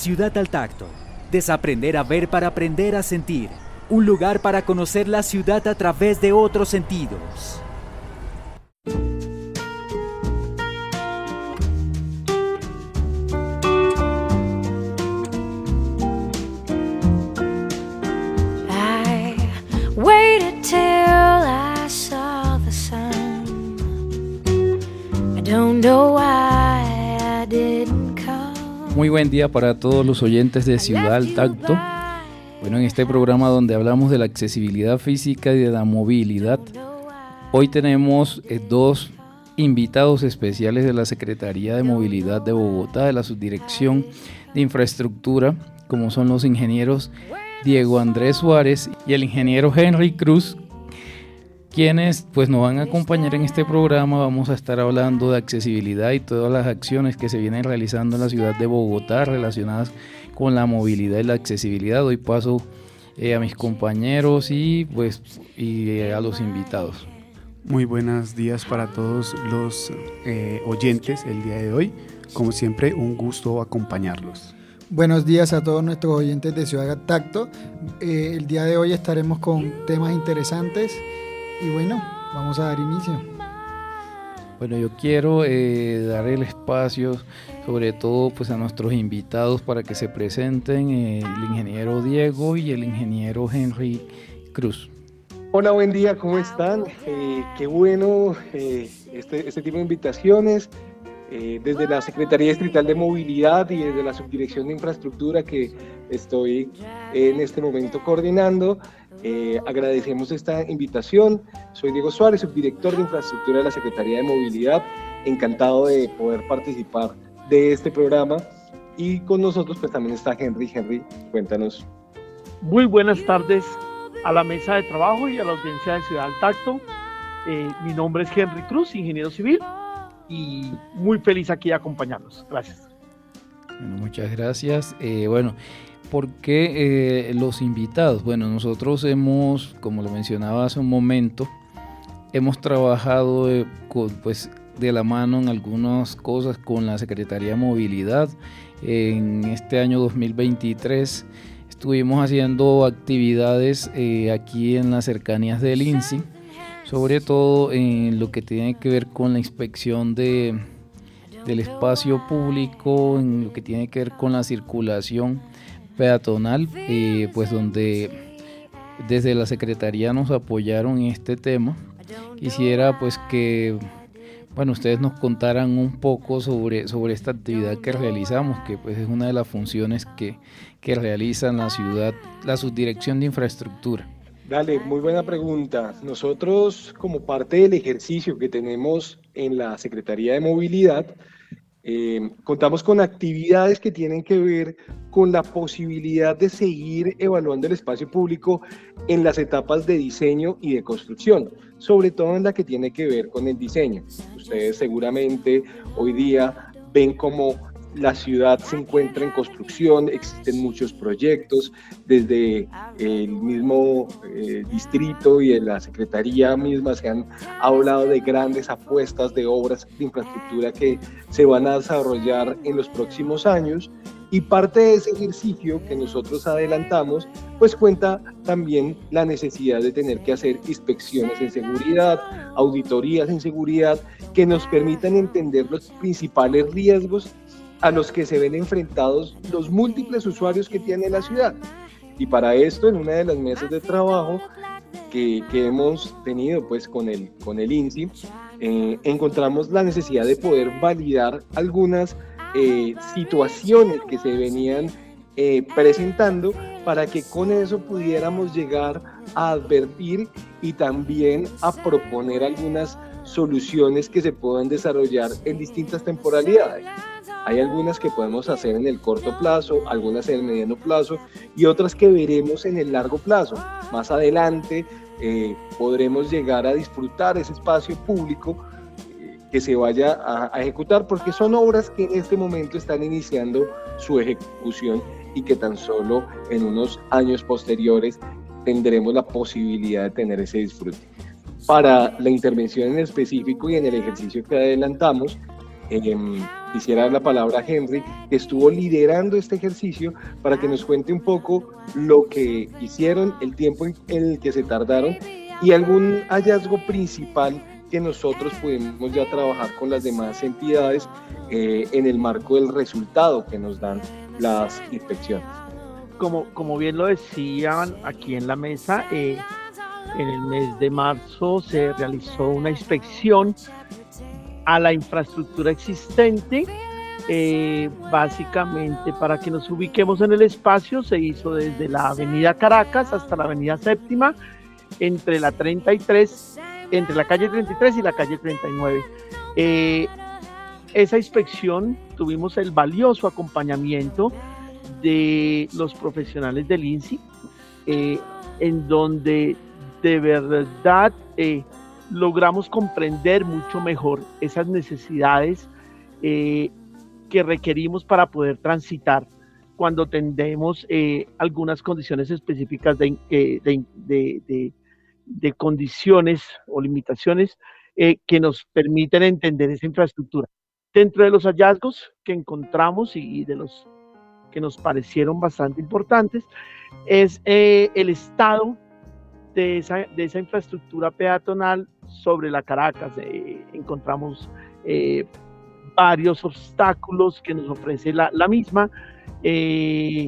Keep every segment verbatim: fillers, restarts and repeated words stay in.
Ciudad al Tacto. Desaprender a ver para aprender a sentir. Un lugar para conocer la ciudad a través de otros sentidos. I waited till I saw the sun. I don't know why I didn't come. Muy buen día para todos los oyentes de Ciudad al Tacto. Bueno, en este programa donde hablamos de la accesibilidad física y de la movilidad, hoy tenemos eh, dos invitados especiales de la Secretaría de Movilidad de Bogotá, de la Subdirección de Infraestructura, como son los ingenieros Diego Andrés Suárez y el ingeniero Henry Cruz, quienes pues nos van a acompañar en este programa. Vamos a estar hablando de accesibilidad y todas las acciones que se vienen realizando en la ciudad de Bogotá relacionadas con la movilidad y la accesibilidad. Doy paso eh, a mis compañeros y pues y eh, a los invitados. Muy buenos días para todos los eh, oyentes el día de hoy. Como siempre, un gusto acompañarlos. Buenos días a todos nuestros oyentes de Ciudad al Tacto. Eh, el día de hoy estaremos con temas interesantes y bueno, vamos a dar inicio. Bueno, yo quiero eh, dar el espacio sobre todo pues a nuestros invitados para que se presenten, eh, el ingeniero Diego y el ingeniero Henry Cruz. Hola, buen día, ¿cómo están? Eh, qué bueno eh, este, este tipo de invitaciones. Eh, desde la Secretaría Distrital de Movilidad y desde la Subdirección de Infraestructura que estoy en este momento coordinando, eh, agradecemos esta invitación. Soy Diego Suárez, subdirector de Infraestructura de la Secretaría de Movilidad, encantado de poder participar de este programa, y con nosotros pues también está Henry. Henry, cuéntanos. Muy buenas tardes a la mesa de trabajo y a la audiencia de Ciudad al Tacto. Eh, mi nombre es Henry Cruz, ingeniero civil, y muy feliz aquí de acompañarlos. Gracias. Bueno, muchas gracias. Eh, bueno, ¿por qué eh, los invitados? Bueno, nosotros hemos, como lo mencionaba hace un momento, hemos trabajado eh, con, pues, de la mano en algunas cosas con la Secretaría de Movilidad. En este año dos mil veintitrés estuvimos haciendo actividades eh, aquí en las cercanías del I N S I, sobre todo en lo que tiene que ver con la inspección de, del espacio público, en lo que tiene que ver con la circulación peatonal, eh, pues donde desde la Secretaría nos apoyaron en este tema. Quisiera pues que bueno, ustedes nos contaran un poco sobre, sobre esta actividad que realizamos, que pues es una de las funciones que, que realiza la ciudad, la Subdirección de Infraestructura. Dale, muy buena pregunta. Nosotros, como parte del ejercicio que tenemos en la Secretaría de Movilidad, eh, contamos con actividades que tienen que ver con la posibilidad de seguir evaluando el espacio público en las etapas de diseño y de construcción, sobre todo en la que tiene que ver con el diseño. Ustedes seguramente hoy día ven cómo la ciudad se encuentra en construcción, existen muchos proyectos, desde el mismo eh, distrito y en la secretaría misma se han hablado de grandes apuestas de obras de infraestructura que se van a desarrollar en los próximos años, y parte de ese ejercicio que nosotros adelantamos pues cuenta también la necesidad de tener que hacer inspecciones en seguridad, auditorías en seguridad que nos permitan entender los principales riesgos a los que se ven enfrentados los múltiples usuarios que tiene la ciudad. Y para esto, en una de las mesas de trabajo que, que hemos tenido pues con el, con el I N S I, eh, encontramos la necesidad de poder validar algunas eh, situaciones que se venían eh, presentando para que con eso pudiéramos llegar a advertir y también a proponer algunas soluciones que se puedan desarrollar en distintas temporalidades. Hay algunas que podemos hacer en el corto plazo, algunas en el mediano plazo y otras que veremos en el largo plazo. Más adelante eh, podremos llegar a disfrutar ese espacio público eh, que se vaya a, a ejecutar, porque son obras que en este momento están iniciando su ejecución y que tan solo en unos años posteriores tendremos la posibilidad de tener ese disfrute. Para la intervención en específico y en el ejercicio que adelantamos, eh, quisiera dar la palabra a Henry, que estuvo liderando este ejercicio, para que nos cuente un poco lo que hicieron, el tiempo en el que se tardaron y algún hallazgo principal que nosotros pudimos ya trabajar con las demás entidades eh, en el marco del resultado que nos dan las inspecciones. Como, como bien lo decían aquí en la mesa, eh, en el mes de marzo se realizó una inspección a la infraestructura existente. Eh, básicamente, para que nos ubiquemos en el espacio, se hizo desde la avenida Caracas hasta la avenida Séptima, entre la treinta y tres, entre la calle treinta y tres y la calle treinta y nueve. Eh, esa inspección tuvimos el valioso acompañamiento de los profesionales del INSI, eh, en donde de verdad eh, logramos comprender mucho mejor esas necesidades eh, que requerimos para poder transitar cuando tendemos eh, algunas condiciones específicas de, de, de, de, de condiciones o limitaciones eh, que nos permiten entender esa infraestructura. Dentro de los hallazgos que encontramos y, y de los que nos parecieron bastante importantes es eh, el estado de esa, de esa infraestructura peatonal sobre la Caracas. Eh, encontramos eh, varios obstáculos que nos ofrece la, la misma, eh,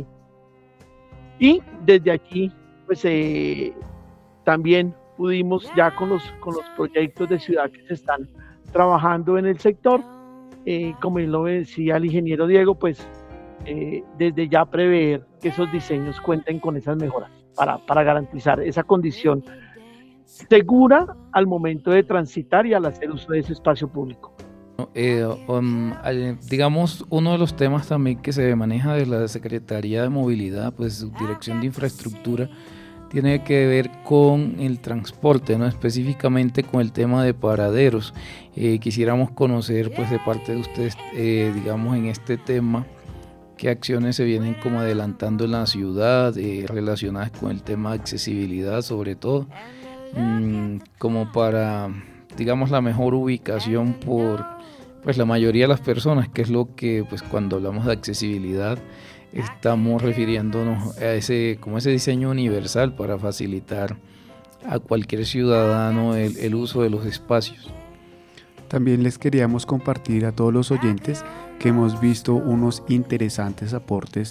y desde aquí pues eh, también pudimos ya con los, con los proyectos de ciudad que se están trabajando en el sector, eh, como lo decía el ingeniero Diego, pues eh, desde ya prever que esos diseños cuenten con esas mejoras para, para garantizar esa condición segura al momento de transitar y al hacer uso de ese espacio público. Eh, um, digamos, uno de los temas también que se maneja de la Secretaría de Movilidad, pues su Dirección de Infraestructura, tiene que ver con el transporte, ¿no? Específicamente con el tema de paraderos. Eh, quisiéramos conocer, pues, de parte de ustedes, eh, digamos, en este tema, qué acciones se vienen como adelantando en la ciudad, eh, relacionadas con el tema de accesibilidad, sobre todo, mmm, como para, digamos, la mejor ubicación por, pues, la mayoría de las personas, que es lo que, pues, cuando hablamos de accesibilidad, estamos refiriéndonos a ese, como ese diseño universal para facilitar a cualquier ciudadano el, el uso de los espacios. También les queríamos compartir a todos los oyentes que hemos visto unos interesantes aportes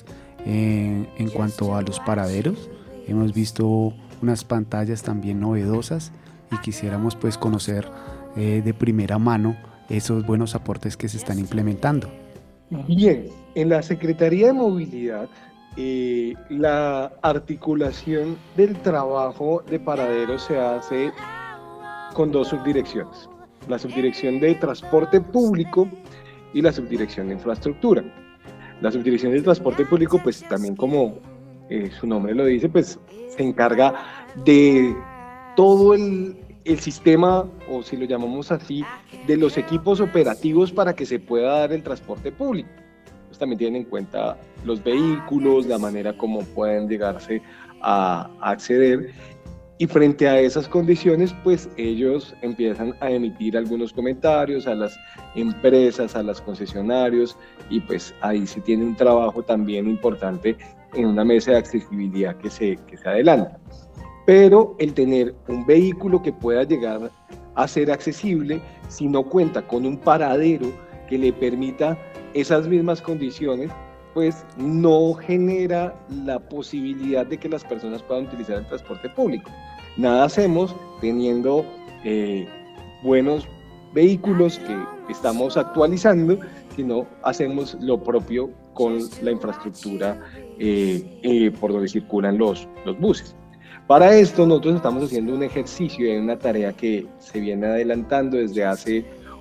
en, en cuanto a los paraderos. Hemos visto unas pantallas también novedosas y quisiéramos pues conocer eh, de primera mano esos buenos aportes que se están implementando. Bien, en la Secretaría de Movilidad, eh, la articulación del trabajo de paraderos se hace con dos subdirecciones: la subdirección de transporte público y la subdirección de infraestructura. La subdirección de transporte público, pues también como eh, su nombre lo dice, pues se encarga de todo el, el sistema, o si lo llamamos así, de los equipos operativos para que se pueda dar el transporte público. Pues también tienen en cuenta los vehículos, la manera como pueden llegarse a, a acceder. Y frente a esas condiciones, pues ellos empiezan a emitir algunos comentarios a las empresas, a los concesionarios, y pues ahí se tiene un trabajo también importante en una mesa de accesibilidad que se, que se adelanta. Pero el tener un vehículo que pueda llegar a ser accesible, si no cuenta con un paradero que le permita esas mismas condiciones, pues no genera la posibilidad de que las personas puedan utilizar el transporte público. Nada hacemos teniendo eh, buenos vehículos que estamos actualizando, sino hacemos lo propio con la infraestructura eh, eh, por donde circulan los, los buses. Para esto nosotros estamos haciendo un ejercicio y una tarea que se viene adelantando desde hace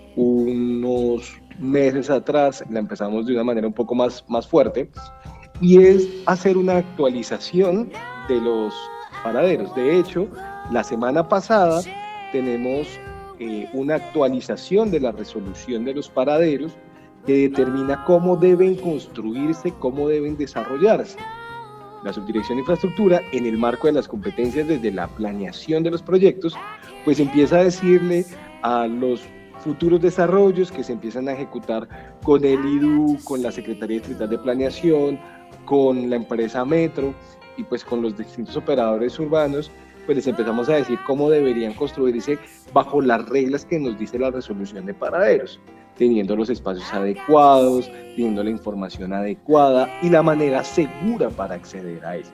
unos meses atrás. La empezamos de una manera un poco más, más fuerte, y es hacer una actualización de los paraderos. De hecho, la semana pasada tenemos eh, una actualización de la resolución de los paraderos que determina cómo deben construirse, cómo deben desarrollarse. La Subdirección de Infraestructura, en el marco de las competencias desde la planeación de los proyectos, pues empieza a decirle a los futuros desarrollos que se empiezan a ejecutar con el I D U, con la Secretaría Distrital de Planeación, con la empresa Metro y pues con los distintos operadores urbanos, pues les empezamos a decir cómo deberían construirse bajo las reglas que nos dice la resolución de paraderos, teniendo los espacios adecuados, teniendo la información adecuada y la manera segura para acceder a eso.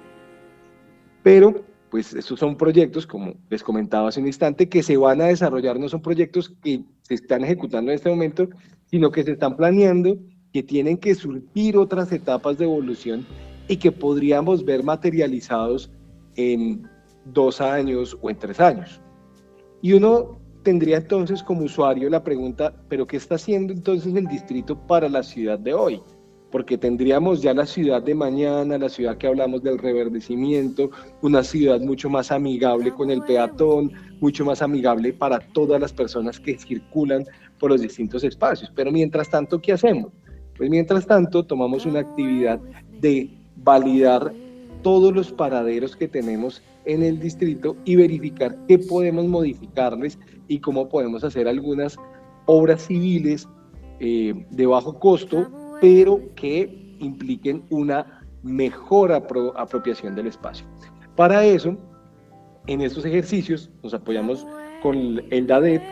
Pero, pues estos son proyectos, como les comentaba hace un instante, que se van a desarrollar, no son proyectos que se están ejecutando en este momento, sino que se están planeando, que tienen que surtir otras etapas de evolución y que podríamos ver materializados en dos años o en tres años. Y uno tendría entonces como usuario la pregunta, ¿pero qué está haciendo entonces el distrito para la ciudad de hoy? Porque tendríamos ya la ciudad de mañana, la ciudad que hablamos del reverdecimiento, una ciudad mucho más amigable con el peatón, mucho más amigable para todas las personas que circulan por los distintos espacios. Pero mientras tanto, ¿qué hacemos? Pues mientras tanto tomamos una actividad de validar todos los paraderos que tenemos en el distrito y verificar qué podemos modificarles y cómo podemos hacer algunas obras civiles eh, de bajo costo, pero que impliquen una mejor apro- apropiación del espacio. Para eso, en estos ejercicios nos apoyamos con el D A D E P,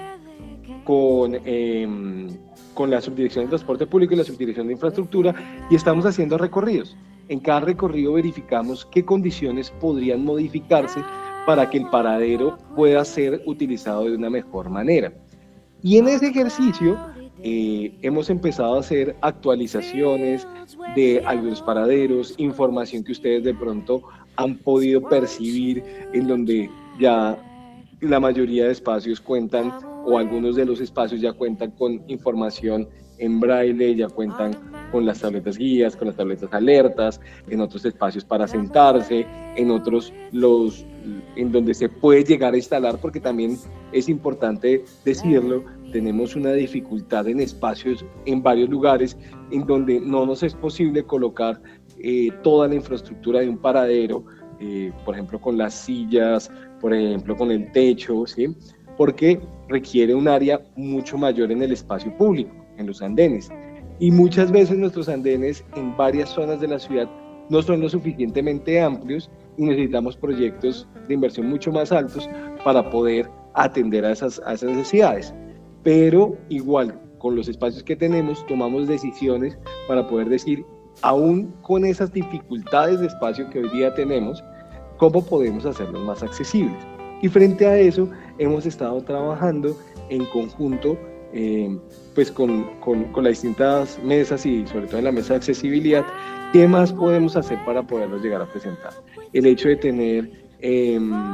con, eh, con la Subdirección de Transporte Público y la Subdirección de Infraestructura, y estamos haciendo recorridos. En cada recorrido verificamos qué condiciones podrían modificarse para que el paradero pueda ser utilizado de una mejor manera. Y en ese ejercicio eh, hemos empezado a hacer actualizaciones de algunos paraderos, información que ustedes de pronto han podido percibir, en donde ya la mayoría de espacios cuentan, o algunos de los espacios ya cuentan con información en braille, ya cuentan con las tabletas guías, con las tabletas alertas, en otros espacios para sentarse, en otros los en donde se puede llegar a instalar, porque también es importante decirlo, tenemos una dificultad en espacios en varios lugares en donde no nos es posible colocar eh, toda la infraestructura de un paradero, eh, por ejemplo con las sillas, por ejemplo con el techo, ¿sí? Porque requiere un área mucho mayor en el espacio público, en los andenes. Y muchas veces nuestros andenes en varias zonas de la ciudad no son lo suficientemente amplios y necesitamos proyectos de inversión mucho más altos para poder atender a esas, a esas necesidades. Pero igual, con los espacios que tenemos, tomamos decisiones para poder decir, aún con esas dificultades de espacio que hoy día tenemos, cómo podemos hacerlos más accesibles. Y frente a eso, hemos estado trabajando en conjunto Eh, pues con, con, con las distintas mesas y sobre todo en la mesa de accesibilidad, ¿qué más podemos hacer para poderlos llegar a presentar? El hecho de tener eh,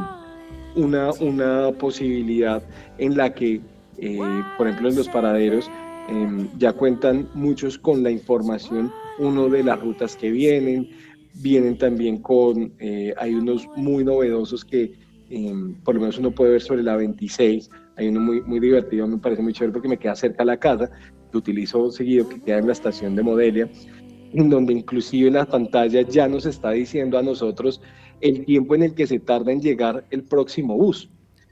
una, una posibilidad en la que, eh, por ejemplo, en los paraderos eh, ya cuentan muchos con la información, uno de las rutas que vienen, vienen también con, eh, hay unos muy novedosos que eh, por lo menos uno puede ver sobre la veintiséis. Hay uno muy, muy divertido, me parece muy chévere porque me queda cerca de la casa, lo utilizo seguido, que queda en la estación de Modelia, en donde inclusive la pantalla ya nos está diciendo a nosotros el tiempo en el que se tarda en llegar el próximo bus.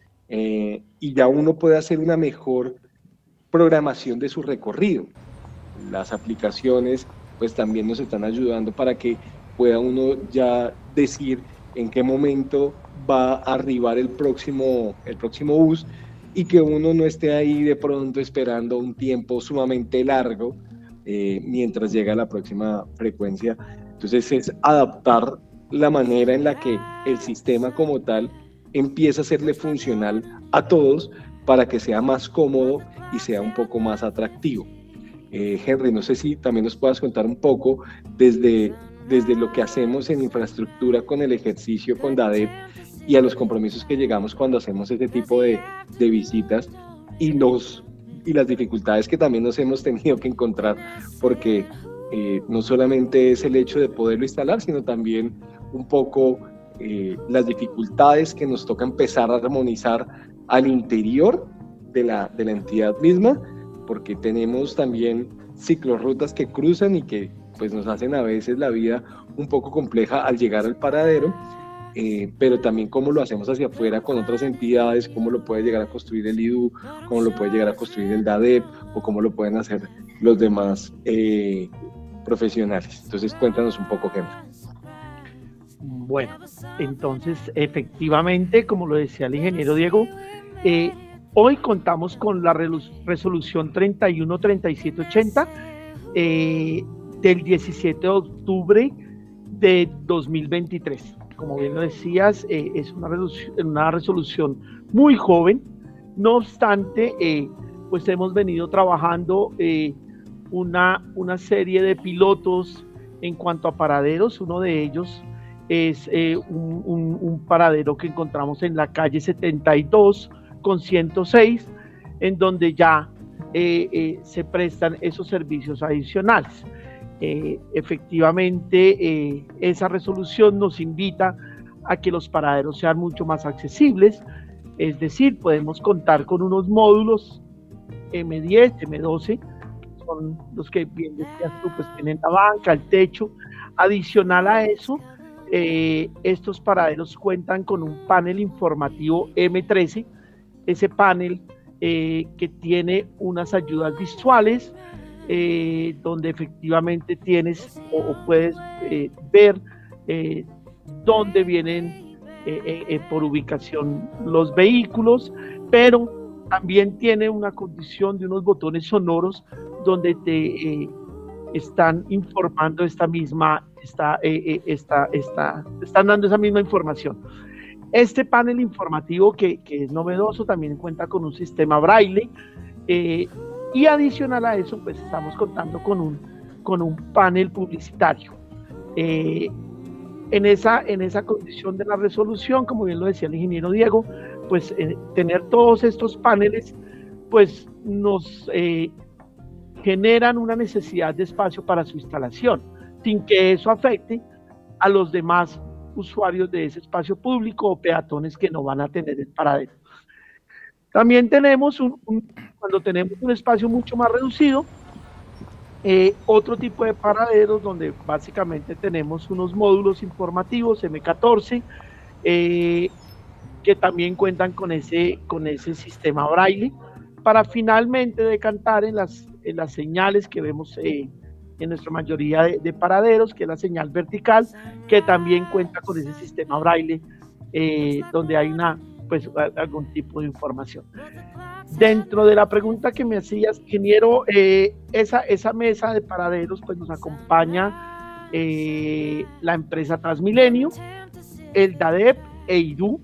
Eh, y ya uno puede hacer una mejor programación de su recorrido. Las aplicaciones pues también nos están ayudando para que pueda uno ya decir en qué momento va a arribar el próximo, el próximo bus, y que uno no esté ahí de pronto esperando un tiempo sumamente largo eh, mientras llega la próxima frecuencia. Entonces es adaptar la manera en la que el sistema como tal empieza a serle funcional a todos para que sea más cómodo y sea un poco más atractivo. Eh, Henry, no sé si también nos puedas contar un poco desde, desde lo que hacemos en infraestructura con el ejercicio con D A D E P y a los compromisos que llegamos cuando hacemos este tipo de, de visitas y, los, y las dificultades que también nos hemos tenido que encontrar, porque eh, no solamente es el hecho de poderlo instalar, sino también un poco eh, las dificultades que nos toca empezar a armonizar al interior de la, de la entidad misma, porque tenemos también ciclorrutas que cruzan y que pues, nos hacen a veces la vida un poco compleja al llegar al paradero. eh, pero también cómo lo hacemos hacia afuera con otras entidades, cómo lo puede llegar a construir el I D U, cómo lo puede llegar a construir el DADEP o cómo lo pueden hacer los demás eh, profesionales. Entonces cuéntanos un poco, Henry. Bueno, entonces efectivamente, como lo decía el ingeniero Diego, eh, hoy contamos con la resolución treinta y uno treinta y siete ochenta eh, del diecisiete de octubre de dos mil veintitrés. Como bien lo decías, eh, es una resolución, una resolución muy joven. No obstante, eh, pues hemos venido trabajando eh, una, una serie de pilotos en cuanto a paraderos. Uno de ellos es eh, un, un, un paradero que encontramos en la calle setenta y dos con ciento seis, en donde ya eh, eh, se prestan esos servicios adicionales. Eh, efectivamente, eh, esa resolución nos invita a que los paraderos sean mucho más accesibles, es decir, podemos contar con unos módulos eme diez, eme doce, son los que bien decías tú, pues tienen la banca, el techo. Adicional a eso, eh, estos paraderos cuentan con un panel informativo eme trece, ese panel eh, que tiene unas ayudas visuales, eh, donde efectivamente tienes o, o puedes eh, ver eh, dónde vienen eh, eh, por ubicación los vehículos, pero también tiene una condición de unos botones sonoros donde te eh, están informando esta misma, esta, eh, eh, esta, esta, están dando esa misma información. Este panel informativo que, que es novedoso también cuenta con un sistema braille eh, y adicional a eso pues estamos contando con un, con un panel publicitario. Eh, en, esa, en esa condición de la resolución, como bien lo decía el ingeniero Diego, pues eh, tener todos estos paneles pues nos eh, generan una necesidad de espacio para su instalación, sin que eso afecte a los demás usuarios de ese espacio público o peatones que no van a tener el paradero. También tenemos, un, un, cuando tenemos un espacio mucho más reducido, eh, otro tipo de paraderos donde básicamente tenemos unos módulos informativos eme catorce, eh, que también cuentan con ese, con ese sistema braille, para finalmente decantar en las, en las señales que vemos eh, en nuestra mayoría de, de paraderos, que es la señal vertical, que también cuenta con ese sistema braille, eh, donde hay una, pues, algún tipo de información. Dentro de la pregunta que me hacías, ingeniero, eh, esa, esa mesa de paraderos, pues nos acompaña eh, la empresa Transmilenio, el DADEP e I D U.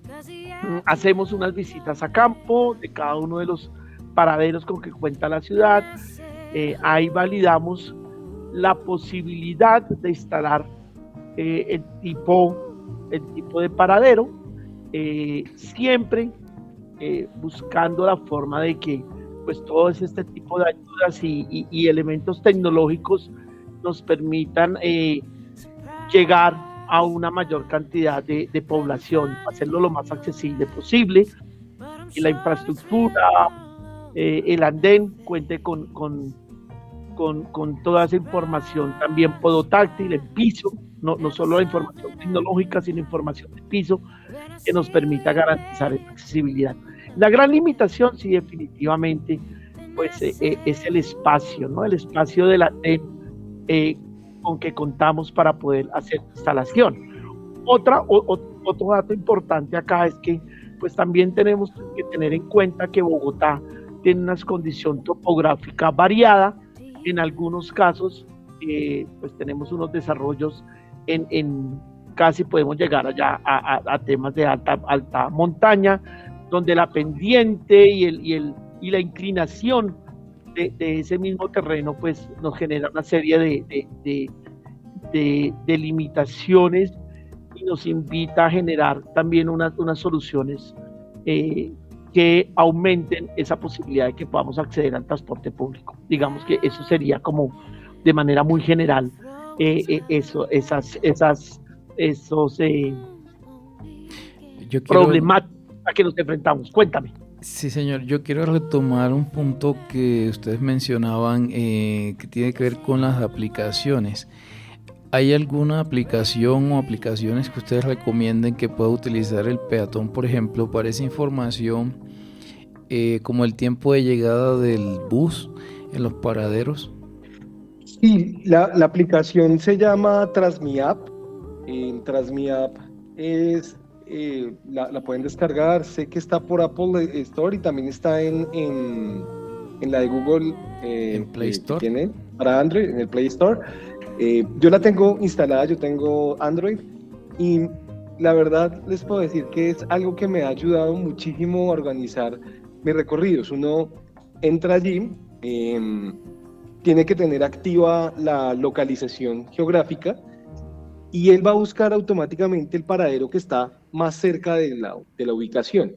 Hacemos unas visitas a campo de cada uno de los paraderos con que cuenta la ciudad. Eh, ahí validamos la posibilidad de instalar eh, el, tipo, el tipo de paradero, eh, siempre eh, buscando la forma de que pues todo este tipo de ayudas y, y, y elementos tecnológicos nos permitan eh, llegar a una mayor cantidad de, de población, hacerlo lo más accesible posible, y la infraestructura, eh, el andén cuente con, con, con, con toda esa información también podotáctil, el piso, no, no solo la información tecnológica, sino información de piso, que nos permita garantizar esa accesibilidad. La gran limitación, sí, definitivamente, pues eh, eh, es el espacio, ¿no? El espacio del andén, eh, con que contamos para poder hacer instalación. Otra, o, o, otro dato importante acá es que pues también tenemos que tener en cuenta que Bogotá tiene una condición topográfica variada. En algunos casos eh, pues tenemos unos desarrollos en, en casi podemos llegar allá a, a, a temas de alta, alta montaña, donde la pendiente y, el, y, el, y la inclinación De, de ese mismo terreno pues nos genera una serie de, de, de, de, de limitaciones y nos invita a generar también unas, unas soluciones eh, que aumenten esa posibilidad de que podamos acceder al transporte público. Digamos que eso sería como de manera muy general eh, eh, eso, esas, esas esos eh, Yo quiero... problemáticas a que nos enfrentamos. Cuéntame. Sí, señor. Yo quiero retomar un punto que ustedes mencionaban eh, que tiene que ver con las aplicaciones. ¿Hay alguna aplicación o aplicaciones que ustedes recomienden que pueda utilizar el peatón, por ejemplo, para esa información, eh, como el tiempo de llegada del bus en los paraderos? Sí, la, la aplicación se llama TransmiApp. En TransmiApp es, eh, la, la pueden descargar. Sé que está por Apple Store y también está en, en, en la de Google, eh, ¿En Play Store? Que tiene para Android, en el Play Store. Eh, yo la tengo instalada, yo tengo Android y la verdad les puedo decir que es algo que me ha ayudado muchísimo a organizar mis recorridos. Uno entra allí, eh, tiene que tener activa la localización geográfica y él va a buscar automáticamente el paradero que está más cerca de la, de la ubicación.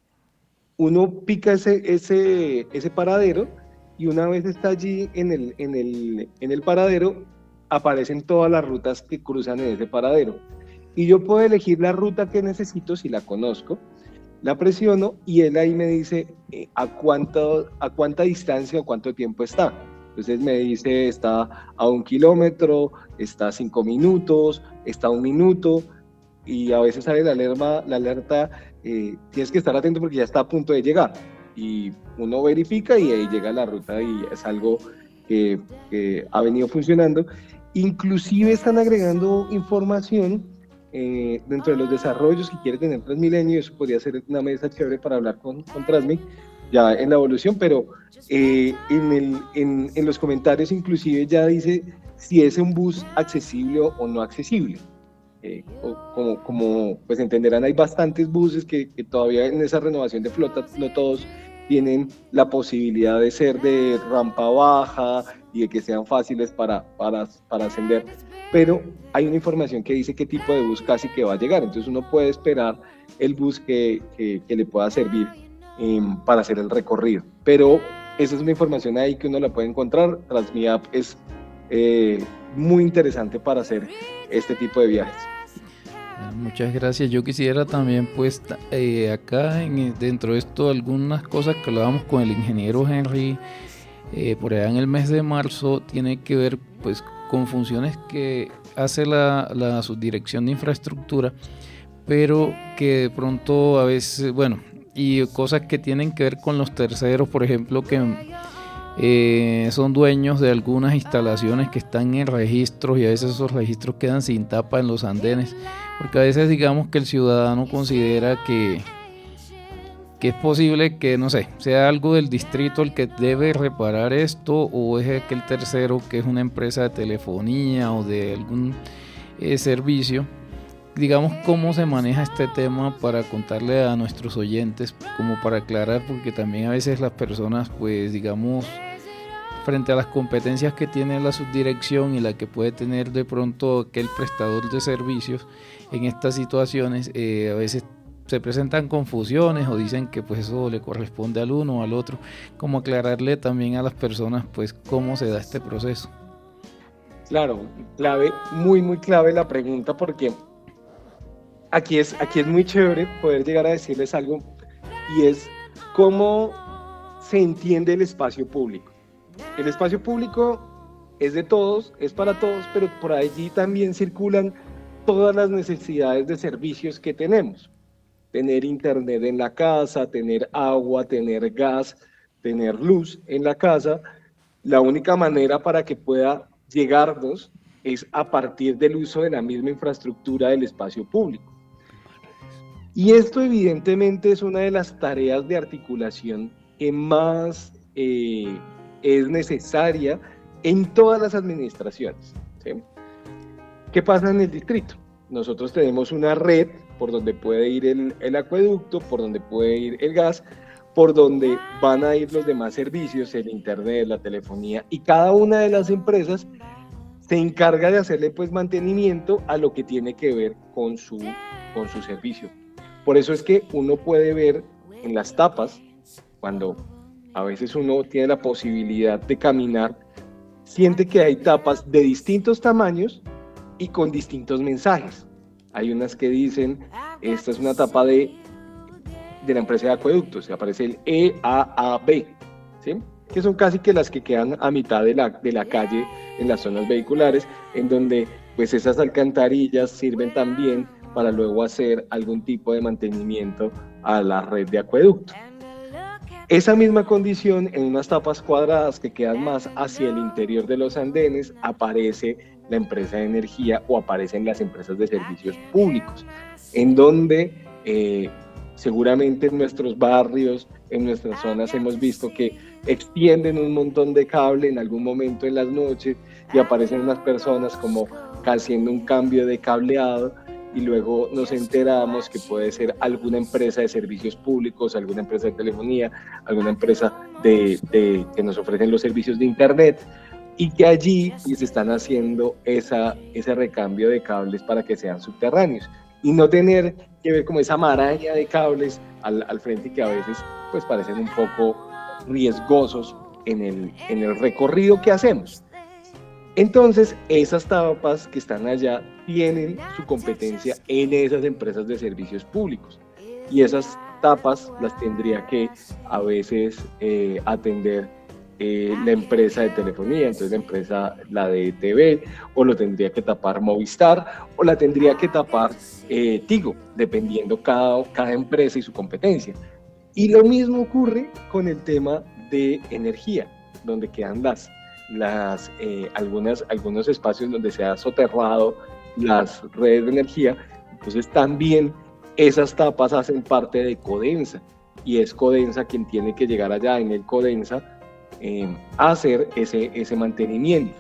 Uno pica ese, ese, ese paradero y una vez está allí en el, en el, en el paradero, aparecen todas las rutas que cruzan en ese paradero. Y yo puedo elegir la ruta que necesito si la conozco, la presiono y él ahí me dice eh, a, cuánto, a cuánta distancia o cuánto tiempo está. Entonces me dice está a un kilómetro, está a cinco minutos, está a un minuto y a veces sale la alerta, la alerta eh, tienes que estar atento porque ya está a punto de llegar. Y uno verifica y ahí llega la ruta y es algo que, que ha venido funcionando. Inclusive están agregando información eh, dentro de los desarrollos que quiere tener Transmilenio. Eso podría ser una mesa chévere para hablar con, con Transmi ya en la evolución, pero eh, en, el, en, en los comentarios inclusive ya dice si es un bus accesible o no accesible. Eh, o, como, como pues entenderán, hay bastantes buses que, que todavía en esa renovación de flota no todos tienen la posibilidad de ser de rampa baja y de que sean fáciles para, para, para ascender, pero hay una información que dice qué tipo de bus casi que va a llegar, entonces uno puede esperar el bus que, que, que le pueda servir eh, para hacer el recorrido, pero esa es una información ahí que uno la puede encontrar. TransmiApp es eh, muy interesante para hacer este tipo de viajes. Muchas gracias. Yo quisiera también, pues, eh, acá en, dentro de esto, algunas cosas que hablábamos con el ingeniero Henry, eh, por allá en el mes de marzo, tiene que ver, pues, con funciones que hace la, la subdirección de infraestructura, pero que de pronto a veces, bueno, y cosas que tienen que ver con los terceros, por ejemplo, que eh, son dueños de algunas instalaciones que están en registros y a veces esos registros quedan sin tapa en los andenes, porque a veces digamos que el ciudadano considera que, que es posible que, no sé, sea algo del distrito el que debe reparar esto, o es aquel tercero que es una empresa de telefonía o de algún eh, servicio. Digamos, cómo se maneja este tema para contarle a nuestros oyentes, como para aclarar, porque también a veces las personas, pues digamos, frente a las competencias que tiene la subdirección y la que puede tener de pronto aquel prestador de servicios en estas situaciones, eh, a veces se presentan confusiones o dicen que pues eso le corresponde al uno o al otro. Como aclararle también a las personas pues cómo se da este proceso. Claro, clave, muy muy clave la pregunta, porque aquí es, aquí es muy chévere poder llegar a decirles algo, y es cómo se entiende el espacio público. El espacio público es de todos, es para todos, pero por allí también circulan todas las necesidades de servicios que tenemos. Tener internet en la casa, tener agua, tener gas, tener luz en la casa. La única manera para que pueda llegarnos es a partir del uso de la misma infraestructura del espacio público. Y esto evidentemente es una de las tareas de articulación que más eh, es necesaria en todas las administraciones, ¿sí? ¿Qué pasa en el distrito? Nosotros tenemos una red por donde puede ir el, el acueducto, por donde puede ir el gas, por donde van a ir los demás servicios, el internet, la telefonía, y cada una de las empresas se encarga de hacerle pues mantenimiento a lo que tiene que ver con su, con su servicio. Por eso es que uno puede ver en las tapas, cuando a veces uno tiene la posibilidad de caminar, siente que hay tapas de distintos tamaños y con distintos mensajes. Hay unas que dicen, esta es una tapa de, de la empresa de acueductos, aparece el E A A B, ¿sí? que son casi que las que quedan a mitad de la, de la calle en las zonas vehiculares, en donde pues esas alcantarillas sirven también para luego hacer algún tipo de mantenimiento a la red de acueducto. Esa misma condición en unas tapas cuadradas que quedan más hacia el interior de los andenes aparece la empresa de energía o aparecen las empresas de servicios públicos, en donde eh, seguramente en nuestros barrios, en nuestras zonas hemos visto que extienden un montón de cable en algún momento en las noches y aparecen unas personas como haciendo un cambio de cableado, y luego nos enteramos que puede ser alguna empresa de servicios públicos, alguna empresa de telefonía, alguna empresa de, de, que nos ofrecen los servicios de internet, y que allí se están haciendo esa, ese recambio de cables para que sean subterráneos, y no tener que ver como esa maraña de cables al, al frente que a veces pues parecen un poco riesgosos en el, en el recorrido que hacemos. Entonces, esas tapas que están allá tienen su competencia en esas empresas de servicios públicos, y esas tapas las tendría que a veces eh, atender eh, la empresa de telefonía, entonces la empresa, la de T V, o lo tendría que tapar Movistar, o la tendría que tapar eh, Tigo, dependiendo cada, cada empresa y su competencia. Y lo mismo ocurre con el tema de energía, donde quedan las las eh, algunas, algunos espacios donde se ha soterrado las redes de energía. Entonces también esas tapas hacen parte de Codensa, y es Codensa quien tiene que llegar allá en el Codensa eh, a hacer ese, ese mantenimiento.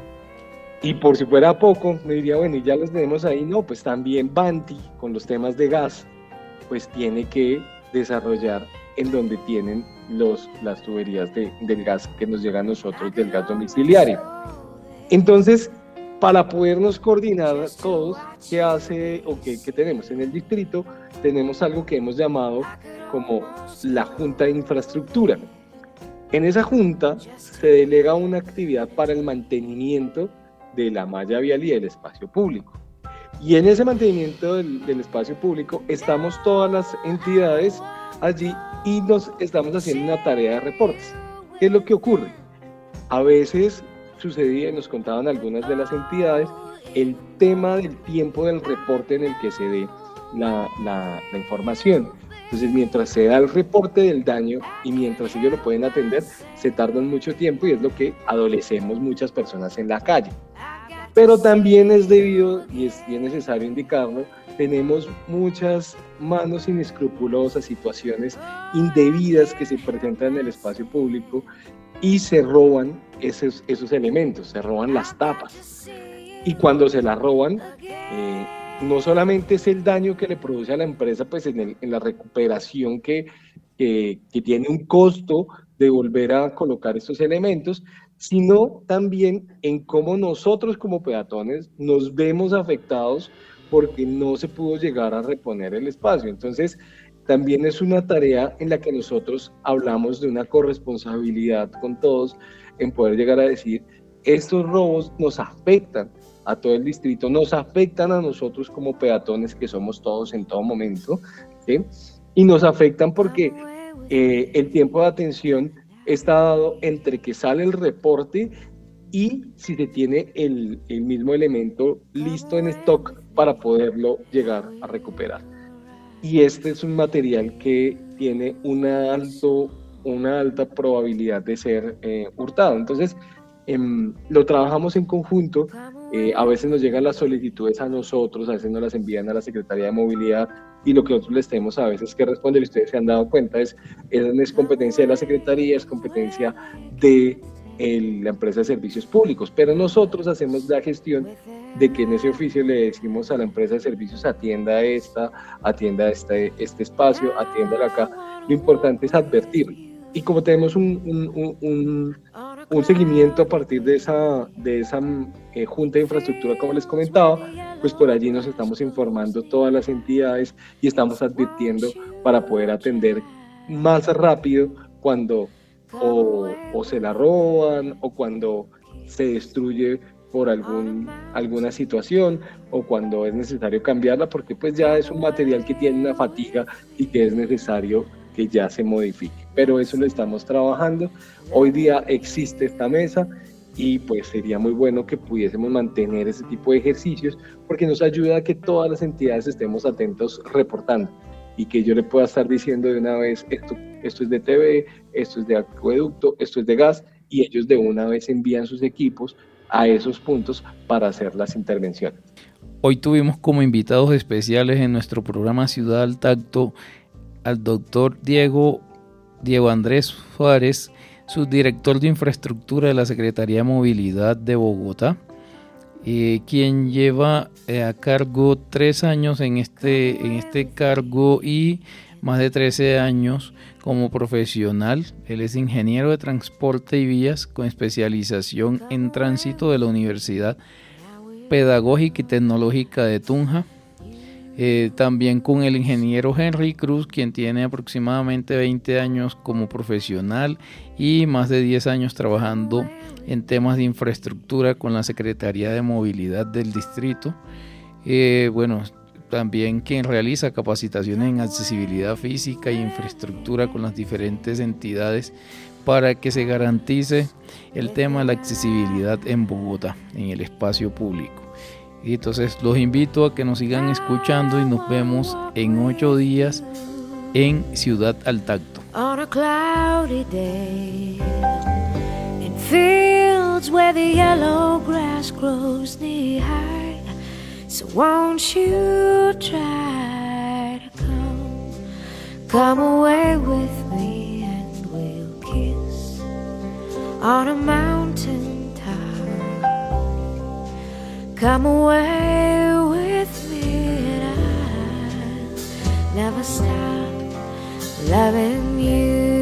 Y por si fuera poco, me diría, bueno, y ya los tenemos ahí. No, pues también Banti, con los temas de gas, pues tiene que desarrollar en donde tienen los, las tuberías de, del gas que nos llega a nosotros, del gas domiciliario. Entonces, para podernos coordinar todos, ¿qué hace o qué, qué tenemos? En el distrito tenemos algo que hemos llamado como la Junta de Infraestructura. En esa junta se delega una actividad para el mantenimiento de la malla vial y del espacio público. Y en ese mantenimiento del, del espacio público estamos todas las entidades allí y nos estamos haciendo una tarea de reportes. ¿Qué es lo que ocurre? A veces sucedía, y nos contaban algunas de las entidades, el tema del tiempo del reporte en el que se dé la, la, la información. Entonces, mientras se da el reporte del daño y mientras ellos lo pueden atender, se tardan mucho tiempo, y es lo que adolecemos muchas personas en la calle. Pero también es debido, y es bien necesario indicarlo, tenemos muchas manos inescrupulosas, situaciones indebidas que se presentan en el espacio público y se roban esos, esos elementos, se roban las tapas. Y cuando se las roban, eh, no solamente es el daño que le produce a la empresa, pues en, el, en la recuperación que, que, que tiene un costo de volver a colocar estos elementos, sino también en cómo nosotros como peatones nos vemos afectados porque no se pudo llegar a reponer el espacio. Entonces, también es una tarea en la que nosotros hablamos de una corresponsabilidad con todos, en poder llegar a decir, estos robos nos afectan a todo el distrito, nos afectan a nosotros como peatones, que somos todos en todo momento, ¿sí? Y nos afectan porque eh, el tiempo de atención está dado entre que sale el reporte y si se tiene el, el mismo elemento listo en stock para poderlo llegar a recuperar. Y este es un material que tiene una, alto, una alta probabilidad de ser eh, hurtado. Entonces, eh, lo trabajamos en conjunto. Eh, a veces nos llegan las solicitudes a nosotros, a veces nos las envían a la Secretaría de Movilidad, y lo que nosotros les tenemos a veces que responder, y ustedes se han dado cuenta, es, es competencia de la Secretaría, es competencia de el, la empresa de servicios públicos, pero nosotros hacemos la gestión de que en ese oficio le decimos a la empresa de servicios, atienda esta, atienda este, este espacio, atienda acá. Lo importante es advertir, y como tenemos un, un, un, un seguimiento a partir de esa, de esa eh, Junta de Infraestructura, como les comentaba, pues por allí nos estamos informando todas las entidades y estamos advirtiendo para poder atender más rápido cuando o, o se la roban, o cuando se destruye por algún, alguna situación, o cuando es necesario cambiarla, porque pues ya es un material que tiene una fatiga y que es necesario que ya se modifique. pero eso lo estamos trabajando. Hoy día existe esta mesa y pues sería muy bueno que pudiésemos mantener ese tipo de ejercicios porque nos ayuda a que todas las entidades estemos atentos reportando y que yo le pueda estar diciendo de una vez esto, esto es de T V, esto es de acueducto, esto es de gas, y ellos de una vez envían sus equipos a esos puntos para hacer las intervenciones. Hoy tuvimos como invitados especiales en nuestro programa Ciudad al Tacto al doctor Diego, Diego Andrés Suárez, subdirector de infraestructura de la Secretaría de Movilidad de Bogotá, eh, quien lleva eh, a cargo tres años en este, en este cargo y más de trece años como profesional. Él es ingeniero de transporte y vías con especialización en tránsito de la Universidad Pedagógica y Tecnológica de Tunja. Eh, también con el ingeniero Henry Cruz, quien tiene aproximadamente veinte años como profesional y más de diez años trabajando en temas de infraestructura con la Secretaría de Movilidad del Distrito. Eh, bueno, también quien realiza capacitaciones en accesibilidad física y infraestructura con las diferentes entidades para que se garantice el tema de la accesibilidad en Bogotá, en el espacio público. Y entonces los invito a que nos sigan escuchando y nos vemos en ocho días en Ciudad al Tacto. On a cloudy day, in fields where the yellow grass grows knee high, so won't you try to come, come away with me and we'll kiss on a mountain top. Come away with me and I'll never stop loving you.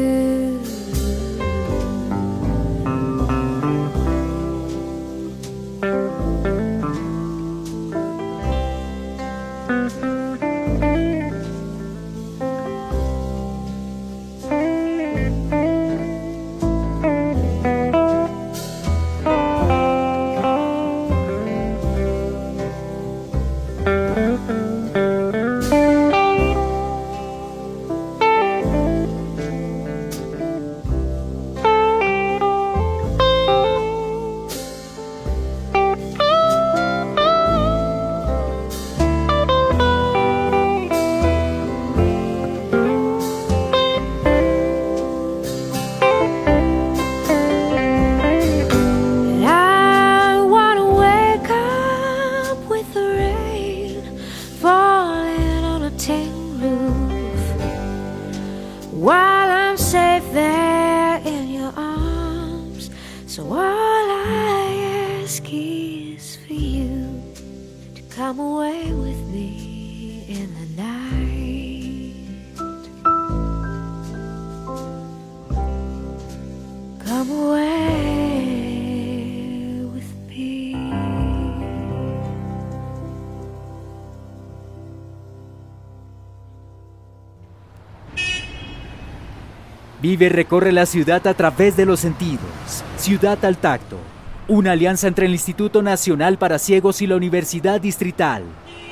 Vive y recorre la ciudad a través de los sentidos. Ciudad al Tacto, una alianza entre el Instituto Nacional para Ciegos y la Universidad Distrital.